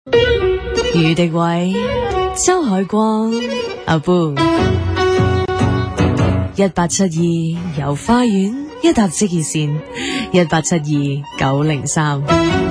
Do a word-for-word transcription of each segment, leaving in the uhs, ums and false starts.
余迪偉、周海光、阿 Boo， 一八七二遊花園，一搭即熱線一八七二九零三。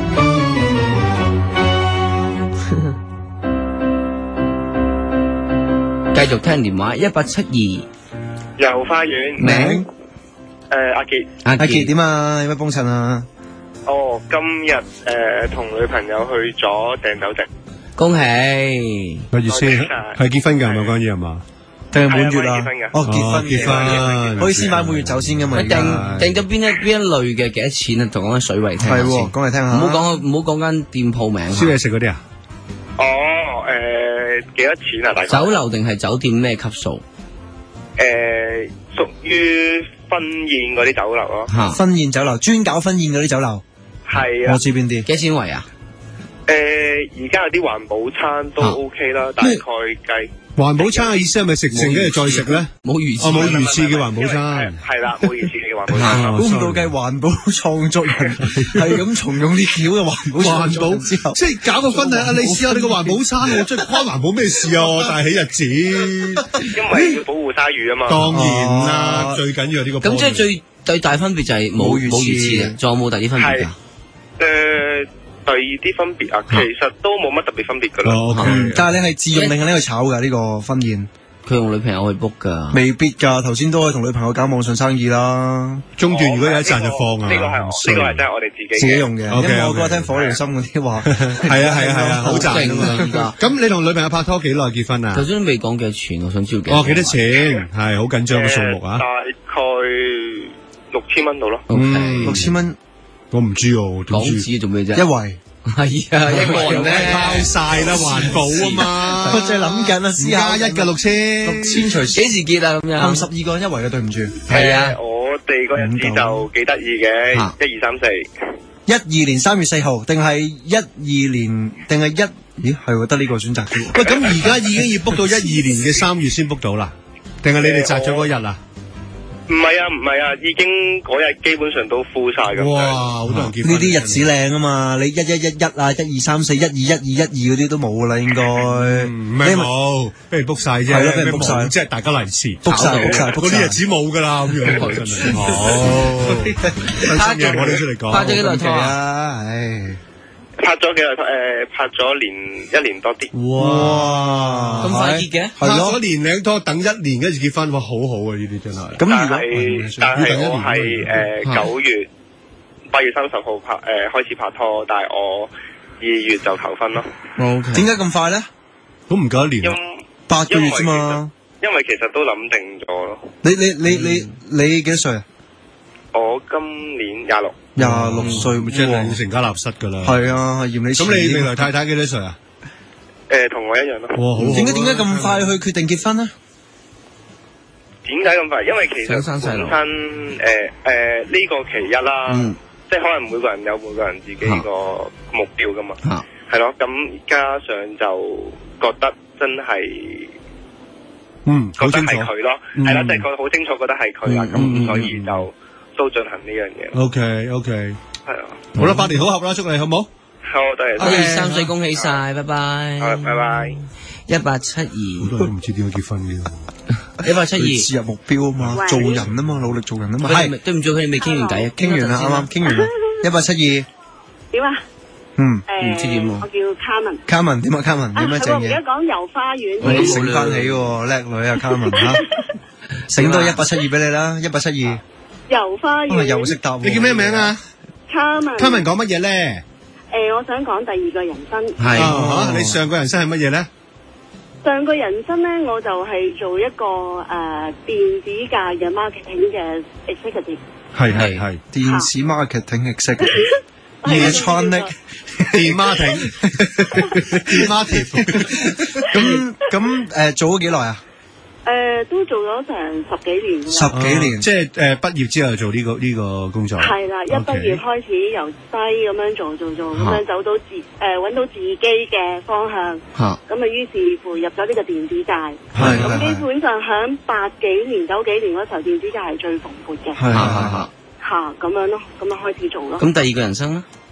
繼續聽電話一八七二遊花園名誒阿傑阿傑點啊？有咩幫襯啊？ 哦，今日誒同女朋友去咗訂酒席， 恭喜！ 乜意思？係結婚㗎係咪講嘢係嘛？ 定係滿月啊？ 哦，結婚結婚，可以先買滿月酒先㗎嘛？ 訂訂咗邊一邊一類嘅幾多錢啊？同講緊水位聽下先。 係，講嚟聽下。 唔好講唔好講間店鋪名。 燒嘢食嗰啲啊？ 哦，誒幾多錢啊？大概酒樓定係酒店咩級數？ 誒，屬於婚宴嗰啲酒樓咯。 嚇， 婚宴酒樓專搞婚宴嗰啲酒樓。 係啊。 我知邊啲？ 幾多錢圍啊？ 誒，而家有啲環保餐都 OK 啦，大概計。 環保餐嘅意思係咪食剩跟住再食咧？ 冇魚翅。 哦，冇魚翅嘅環保餐。 係啦，冇魚翅嘅環保餐。 估唔到計環保創作人係咁重用啲橋嘅環保環保之後， 即係搞個婚禮啊！你試下你個環保餐，我真係關環保咩事啊？我大喜日子。 因為要保護鯊魚啊嘛。 當然啦，最緊要係呢個。 咁即係最最大分別就係冇冇魚翅啊？仲有冇第二啲分別㗎？ 誒。第二啲分別啊，其實都冇乜特別分別噶啦。 哦 okay. 但係你係自用定係呢個炒噶呢個婚宴？ 佢用女朋友去 book 噶， 未必噶。頭先都可以同女朋友搞網上生意啦。 中段如果有一賺就放啊。 呢個係呢個係真係我哋自己自己用嘅。因為我嗰日聽火燎心嗰啲話， 係啊係啊係啊，好賺啊嘛。咁你同女朋友拍拖幾耐結婚啊？ 頭先未講幾多錢，我想知道幾。 哦，幾多錢？係好緊張嘅數目啊！ 大概六千蚊到咯。 嗯，六千蚊， 我唔知哦。 港紙做咩啫？ 一圍。 係啊，一個人咧包晒啦，環保啊嘛。 我真係諗緊啊， 私下一嘅六千， 六千除幾時結啊？咁樣十二個人一圍嘅，對唔住。 係啊， 我哋個日子就幾得意嘅，一二三四。 一二年三月四號，定係一二年，定係一？咦，係得呢個選擇啫。 喂，咁而家已經要 book 到一二年嘅三月先 book 到啦，定係你哋擇咗嗰日啊？ 唔係啊，唔係啊，已經嗰日基本上都 full 晒咁。 哇，好多人結婚。 呢啲日子靚啊嘛，你一一一一啊，一二三四，一二一二一二嗰啲都冇噶啦，應該。 唔係冇，俾人 book 晒啫。 係咯，俾人 book 晒， 即係大家嚟遲。 book 晒 book 晒， 嗰啲日子冇噶啦，咁樣真係。好，新嘢我哋出嚟講。 拍咗幾耐拖啊？唉。 拍咗幾耐拖？誒，拍咗年一年多啲。 哇！ 咁快結嘅？ 拍咗年零拖，等一年跟住結婚，哇，好好啊！呢啲真係。 咁如果但係我係誒九月八月三十號拍誒開始拍拖，但係我二月就求婚咯。 O K。點解咁快咧？ 都唔夠一年。 八個月啫嘛。 因為其實都諗定咗咯。 你你你你你幾多歲啊？ 我今年廿六。 廿六歲， 即係要成家立室噶啦。 係啊，係嫌你。 咁你未來太太幾多歲啊？ 誒，同我一樣咯。 哇，好。 點解點解咁快去決定結婚咧？ 點解咁快？因為其實本身誒誒呢個其一啦，即係可能每個人有每個人自己個目標噶嘛。係咯，咁加上就覺得真係， 嗯， 覺得係佢咯，係啦，即係覺得好清楚覺得係佢啦，咁所以就。都進行呢樣嘢。 O K O K， 係啊。 好啦，百年好合啦，祝你好唔好？ 好，多謝。 一二三四，恭喜晒，拜拜。 好，拜拜。 一八七二。 好多人都唔知點樣結婚嘅。 一八七二。 切入目標啊嘛，做人啊嘛，努力做人啊嘛。 係，對唔住，佢哋未傾完偈啊， 傾完啦，啱啱傾完啦。一八七二。 點啊？ 嗯。 唔知點喎。 我叫卡文。 卡文點啊？卡文點樣正嘢？ 而家講遊花園。 我醒翻起喎，叻女啊，卡文嚇。醒多一八七二俾你啦，一八七二。 遊花園， 又識答。 你叫咩名啊？ 卡文。 卡文講乜嘢咧？ 誒，我想講第二個人生。 係嚇，你上個人生係乜嘢咧？ 上個人生咧，我就係做一個誒電子界嘅 marketing 嘅 executive。 係係係。 電子 marketing executive。electronic 電 marketing。電 marketing。 咁咁誒做咗幾耐啊？ 誒，都做咗成十幾年。 十幾年， 即係誒畢業之後做呢個呢個工作。 係啦，一畢業開始由低咁樣做做做，咁樣走到自誒揾到自己嘅方向。嚇！咁啊，於是乎入咗呢個電子界。係咁基本上喺八幾年、九幾年嗰時候，電子界係最蓬勃嘅。係係係。嚇咁樣咯，咁樣開始做咯。 咁第二個人生咧？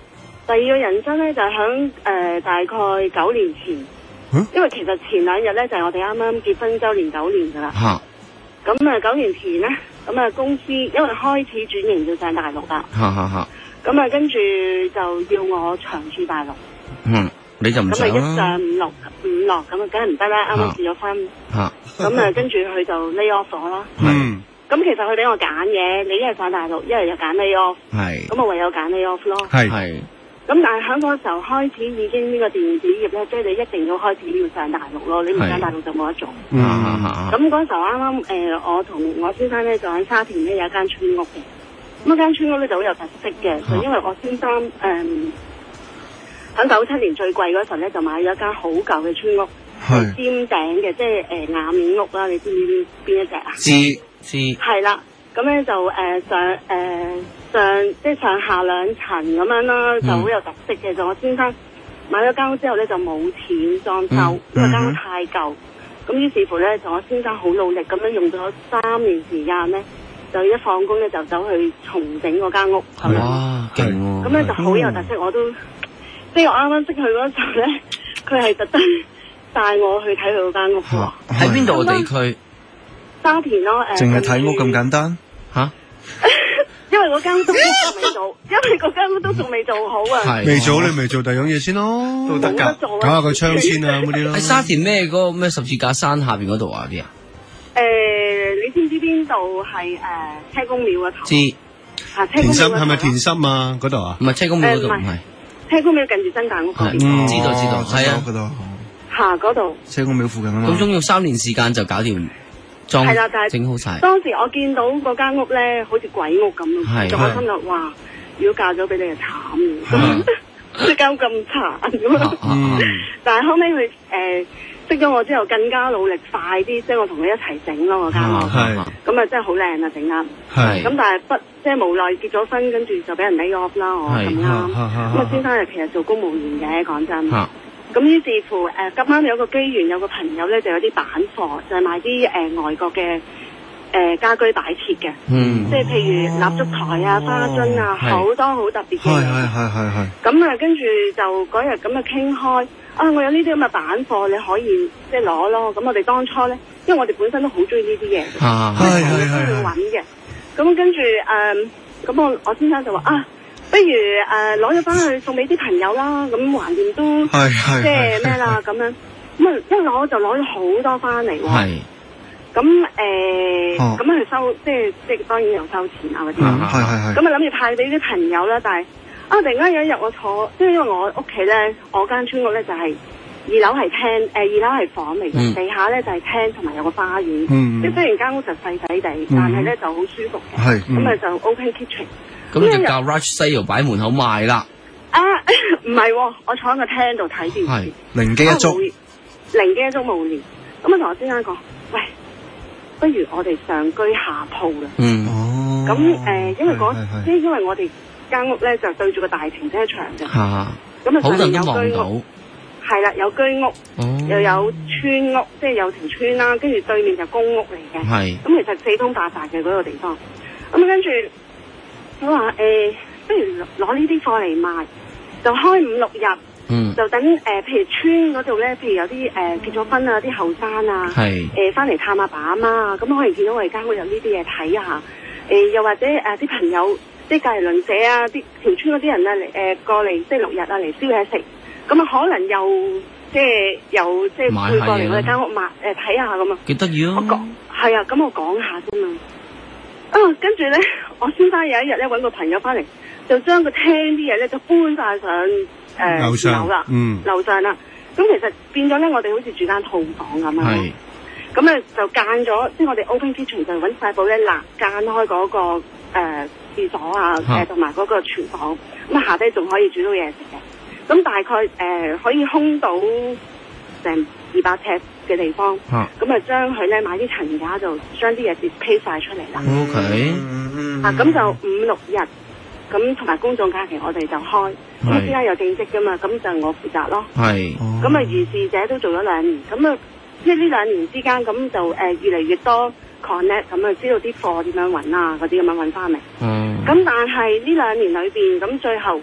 第二個人生咧就係響誒大概九年前，嗯、因為其實前兩日咧就係、是、我哋啱啱結婚周年九年噶啦。嚇！咁啊九年前咧，咁啊公司因為開始轉型要上大陸啦。嚇嚇嚇！咁啊跟住就要我長住大陸。嗯，你就唔想啦。咁啊一上五落五落，咁啊梗係唔得啦，啱啱結咗婚。嚇！咁啊跟住佢就 lay off 咗啦。嗯。咁其實佢俾我揀嘅，你一係上大陸，一係就揀 lay off。係。咁我唯有揀 lay off 咯。係係。咁但係喺嗰個時候開始已經呢個電子業咧，即係你一定要開始要上大陸咯，你唔上大陸就冇得做。嗯嗯嗯。咁嗰時候啱啱誒，我同我先生咧就喺沙田咧有一間村屋嘅，咁嗰間村屋咧就好有特色嘅，就因為我先生誒喺九七年最貴嗰時候咧就買咗一間好舊嘅村屋，係尖頂嘅，即係誒瓦面屋啦，你知唔知邊一隻啊？知知。係啦，咁咧就誒上誒。上即係上下兩層咁樣啦，就好有特色嘅。就我先生買咗間屋之後咧，就冇錢裝修，嗯、因為間屋太舊。咁於是乎咧，就我先生好努力咁樣用咗三年時間咧，就一放工咧就走去重整嗰間屋。係咪？哇，勁喎！咁咧就好有特色，我都即係我啱啱識佢嗰時候咧，佢係特登帶我去睇佢嗰間屋喎。 喺邊度地區？ 沙田咯，誒。 淨係睇屋咁簡單嚇？ 因為嗰間屋都仲未做，因為嗰間屋都仲未做好啊。 未做你咪做第二樣嘢先咯，都得㗎。搞下個窗先啊，嗰啲咯。 喺沙田咩嗰個咩十字架山下邊嗰度啊啲啊？ 誒，你知唔知邊度係誒車公廟嗰頭？ 知。 啊，車公廟田心係咪田心啊？嗰度啊？ 唔係車公廟嗰度，唔係。 車公廟近住新大屋嗰邊。 知道知道，係啊嗰度。 嚇嗰度。 車公廟附近啊嘛。 咁總要三年時間就搞掂。係啦，但係整好晒。當時我見到嗰間屋咧，好似鬼屋咁咯。係。咁我心諗，哇！如果嫁咗俾你就慘，即間屋咁殘咁。嗯。但係後尾佢誒識咗我之後，更加努力快啲，即係我同佢一齊整咯嗰間屋。係。咁啊，真係好靚啊，整得。係。咁但係不即係無奈結咗婚，跟住就俾人 lay off 啦，我咁啱。咁啊，先生又其實做公務員嘅，講真。咁於是乎，誒咁啱有個機緣，有個朋友咧就有啲板貨，就係賣啲誒外國嘅誒家居擺設嘅，嗯，即係譬如蠟燭台啊、花樽啊，好多好特別嘅嘢。係係係係係。咁啊，跟住就嗰日咁啊傾開，啊我有呢啲咁嘅板貨，你可以即係攞咯。咁我哋當初咧，因為我哋本身都好中意呢啲嘢，係係係去揾嘅。咁跟住誒，咁我我先生就話啊。不如誒攞咗翻去送俾啲朋友啦，咁橫掂都即係咩啦咁樣，咁啊一攞就攞咗好多翻嚟喎。咁誒咁去收，即係即係當然有收錢啊嗰啲。係係係。咁啊諗住派俾啲朋友啦，但係啊突然間有一日我坐，即係因為我屋企咧，我間村屋咧就係二樓係廳，誒二樓係房嚟嘅，地下咧就係廳同埋有個花園。即係雖然間屋就細細地，但係咧就好舒服嘅。係。咁啊就 open kitchen。 咁就教 Rush Sale 擺門口賣啦。 啊，唔係、哦，我坐喺個廳度睇電視， 靈機一觸， 靈機一觸無聊。咁我同我先生講，喂，不如我哋上居下鋪啦。嗯，哦。咁誒、呃，因為嗰即係因為我哋間屋咧就對住個大停車場嘅。嚇、啊。咁啊，上面有居屋。係啦，有居屋，哦、又有村屋，即係有條村啦，跟住對面就公屋嚟嘅。係是。咁其實四通八達嘅嗰個地方。咁跟住。我話誒、欸，不如攞呢啲貨嚟賣，就開五六日，嗯、就等誒、呃，譬如村嗰度咧，譬如有啲誒、呃、結咗婚啊，啲後生啊，誒翻嚟探阿爸阿媽啊，咁可能見到我哋間屋有呢啲嘢睇下，誒、呃、又或者誒啲、呃、朋友，即係隔離鄰舍啊，啲條村嗰啲人啊嚟誒過嚟星期六日啊嚟燒嘢食，咁啊可能又即係又即係會過嚟我哋間屋買誒睇下咁啊，幾得意啊！我講係啊，咁我講下啫嘛。啊，跟住咧，我先生有一日咧搵個朋友翻嚟，就將個廳啲嘢咧就搬晒上誒樓上啦，嗯，樓上啦。咁其實變咗咧，我哋好似住間套房咁樣。係。咁咧就間咗，即係我哋 open kitchen 就搵塊布咧嗱間開嗰個誒廁所啊，誒同埋嗰個廚房。咁啊下低仲可以煮到嘢食嘅。咁大概誒可以空到成二百尺嘅地方，咁啊將佢咧買啲層架就將啲嘢 display 晒出嚟啦。O K，啊咁就五六日，咁同埋公眾假期我哋就開，咁依家有正職噶嘛，咁就我負責咯。係，咁啊如是者都做咗兩年，咁啊即係呢兩年之間咁就誒越嚟越多 connect，咁啊知道啲貨點樣揾啊，嗰啲咁樣揾翻嚟。嗯，咁但係呢兩年裏邊咁最後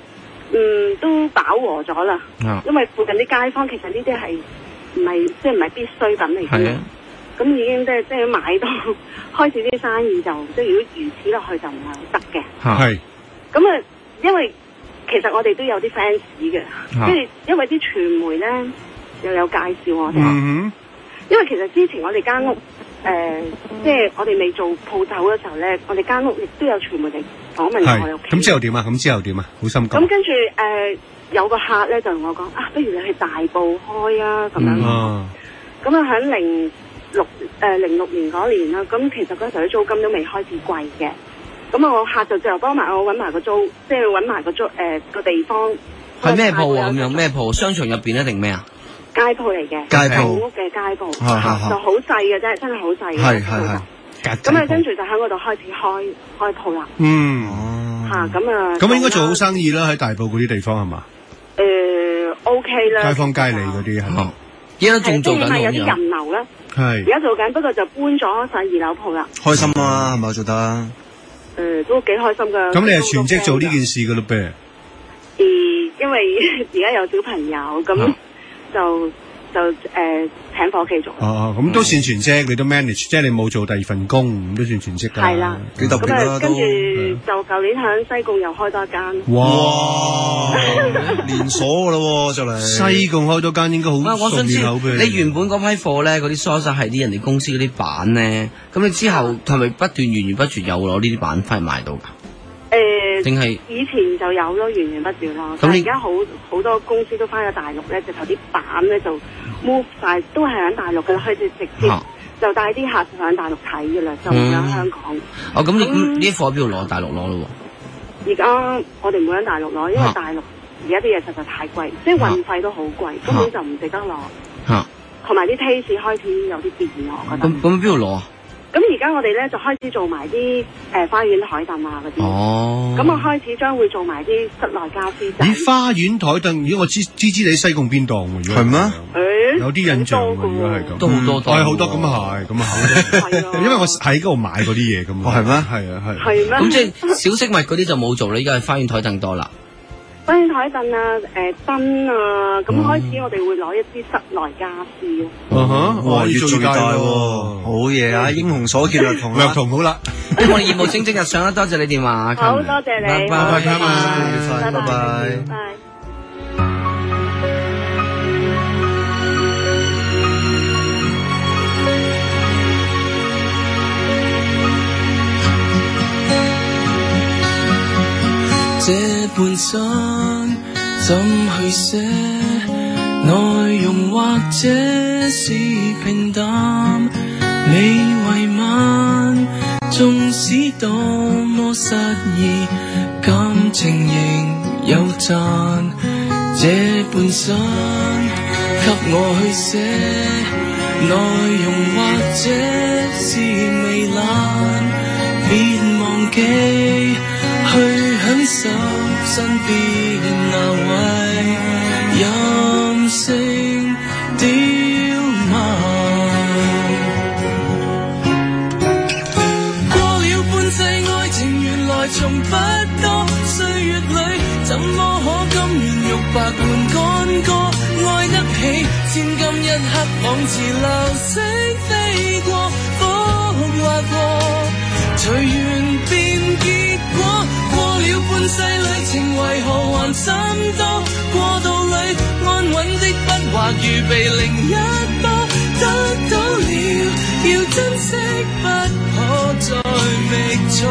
嗯都飽和咗啦， 啊、 因為附近啲街坊其實呢啲係唔係即係唔係必需品嚟嘅，咁、啊、已經即係即係買到開始啲生意就即係如果如此落去就唔係好得嘅。 係咁啊，因為其實我哋都有啲 fans 嘅，即係、啊、因為啲傳媒咧又有介紹我哋，嗯、因為其實之前我哋間屋誒、呃，即係我哋未做鋪頭嘅時候咧，我哋間屋亦都有傳媒嚟訪問我哋屋企。 咁之後點啊？咁之後點啊？好心急。 咁跟住誒，有個客咧就同我講啊，不如你去大埔開啊咁樣。咁啊喺零六誒零六年嗰年啦，咁其實嗰時啲租金都未開始貴嘅。咁啊，我客就就幫埋我揾埋個租，即係揾埋個租誒個地方。 係咩鋪啊？咁樣咩鋪？商場入邊一定咩啊？ 街鋪嚟嘅， 街鋪屋嘅街鋪，就好細嘅啫，真係好細嘅。係係係。咁啊，跟住就喺嗰度開始開開鋪啦。 嗯。 嚇咁啊！ 咁應該做好生意啦，喺大埔嗰啲地方係嘛？ 誒 OK 啦。 街坊街里嗰啲係嘛？ 而家仲做緊好有啲人流啦。係。而家做緊，不過就搬咗上二樓鋪啦。 開心啊，係咪做得？ 誒，都幾開心噶。 咁你係全職做呢件事噶咯噃？ 誒，因為而家有小朋友，咁就就誒請伙計做。 哦，咁都算全職，你都 manage，即係你冇做第二份工，咁都算全職噶。 係啦， 幾特別啦。 跟住就舊年響西貢又開多一間。 哇！ 連鎖噶咯，就嚟。 西貢開多間應該好。 我想知你原本嗰批貨咧，嗰啲梳紗係啲人哋公司嗰啲板咧，咁你之後係咪不斷源源不絕有攞呢啲板翻嚟賣到㗎？ 誒， 定係以前就有咯，源源不絕咯。咁而家好好多公司都翻咗大陸咧，直頭啲板咧就 move 晒，都係喺大陸嘅，開始直接就帶啲客上大陸睇嘅啦，就唔喺香港。 哦，咁你呢啲貨邊度攞？大陸攞咯喎。而家我哋唔會喺大陸攞，因為大陸而家啲嘢實在太貴，即係運費都好貴，根本就唔值得攞。嚇！同埋啲 taste 開始有啲變咯，我覺得。咁咁邊度攞啊？ 咁而家我哋咧就開始做埋啲誒花園台凳啊嗰啲。哦。咁我開始將會做埋啲室內家私仔。 咦，花園台凳，如果我知知知你西貢邊檔喎？係咩？誒，有啲印象喎，如果係咁。 都好多檔。 係好多，咁啊係，咁啊係。因為我喺嗰度買嗰啲嘢咁。哦，係咩？係啊，係。係咩？ 咁即係小飾物嗰啲就冇做啦，依家係花園台凳多啦。 花園台凳啊，誒燈啊，咁開始我哋會攞一啲室內家私咯。 嗯哼，哇，越做越大喎， 好嘢啊！英雄所見略同， 略同好啦。 咁我哋業務蒸蒸日上啦，多謝你電話。 好多謝你， 拜拜，拜拜， 拜拜， 拜。 這半生怎去寫？內容或者是平淡，未遺晚，縱使多麼失意，感情仍有讚。這半生給我去寫，內容或者是糜爛，別忘記去享受身邊那位，任性刁蠻。過了半世愛情原來從不多，歲月裏怎麼可甘願玉白換乾戈？愛得起千金一刻仿似流星飛過，風劃過隨緣變結果。過了半世旅程為何還心多？過道裏安穩的筆畫預備另一波，得到了要珍惜，不可再覓錯，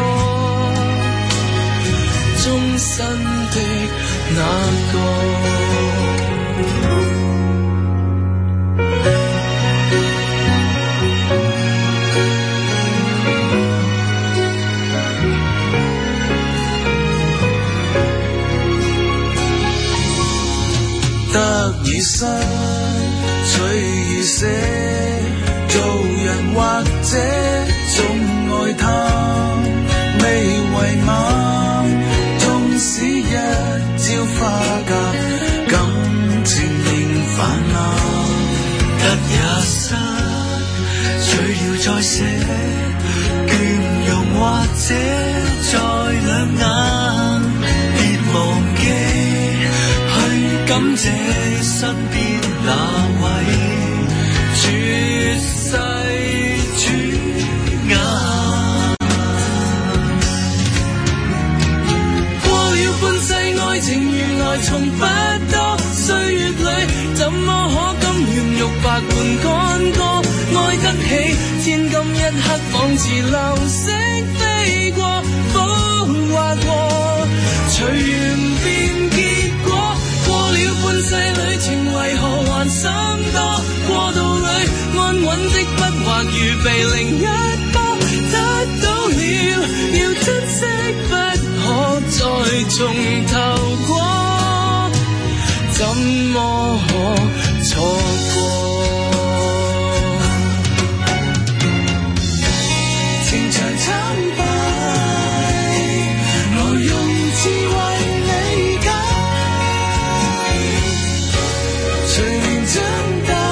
終身的那個。得與失，取與捨，做人或者總愛貪，未遺晚，縱使一朝花甲，感情仍泛濫。得也失，取了再捨，倦容或者在兩眼，別忘記感謝身邊那位絕世主雅。過了半世愛情原來從不多，歲月裏怎麼可甘願玉白換乾戈？愛得起千金一刻仿似流星飛過，風劃過，隨緣變結果。過了半世旅程為何還心多？過道裏安穩的筆畫預備另一波，得到了要珍惜，不可再從頭過，怎麼可錯過？情場慘敗，我用智慧理解，隨年長大，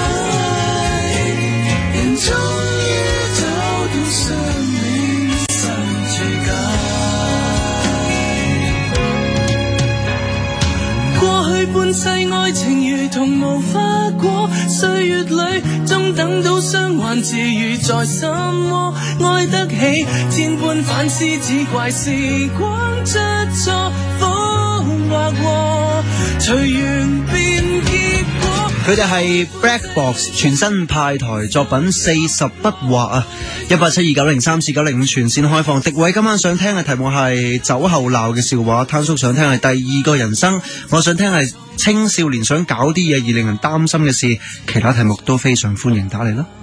人終於找到生命新注解。過去半世愛情如同無花果，歲月裏終等到傷患治癒在心窩。愛得起千般反思，只怪時光出錯，風劃過，隨緣變結果。 佢哋係 Black Box 全新派台作品四十不惑啊！一八七二九零三四九零五全線開放。迪偉今晚想聽嘅題目係酒後鬧嘅笑話，湯叔想聽係第二個人生，我想聽係青少年想搞啲嘢而令人擔心嘅事，其他題目都非常歡迎打嚟啦。